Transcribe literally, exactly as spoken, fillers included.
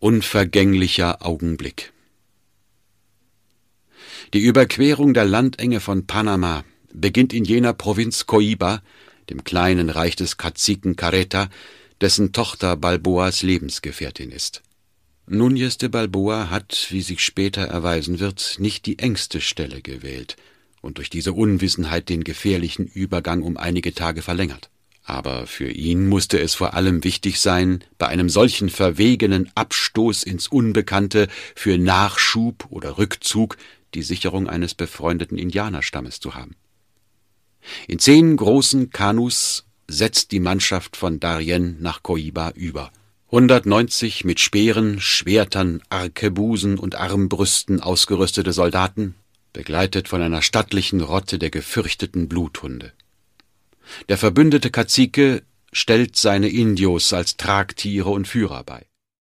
unvergänglicher Augenblick. Die Überquerung der Landenge von Panama beginnt in jener Provinz Coiba, dem kleinen Reich des Kaziken Carreta, dessen Tochter Balboas Lebensgefährtin ist. Núñez de Balboa hat, wie sich später erweisen wird, nicht die engste Stelle gewählt und durch diese Unwissenheit den gefährlichen Übergang um einige Tage verlängert. Aber für ihn musste es vor allem wichtig sein, bei einem solchen verwegenen Abstoß ins Unbekannte für Nachschub oder Rückzug die Sicherung eines befreundeten Indianerstammes zu haben. In zehn großen Kanus setzt die Mannschaft von Darien nach Coiba über. hundertneunzig mit Speeren, Schwertern, Arkebusen und Armbrüsten ausgerüstete Soldaten, begleitet von einer stattlichen Rotte der gefürchteten Bluthunde. Der verbündete Kazike stellt seine Indios als Tragtiere und Führer bei.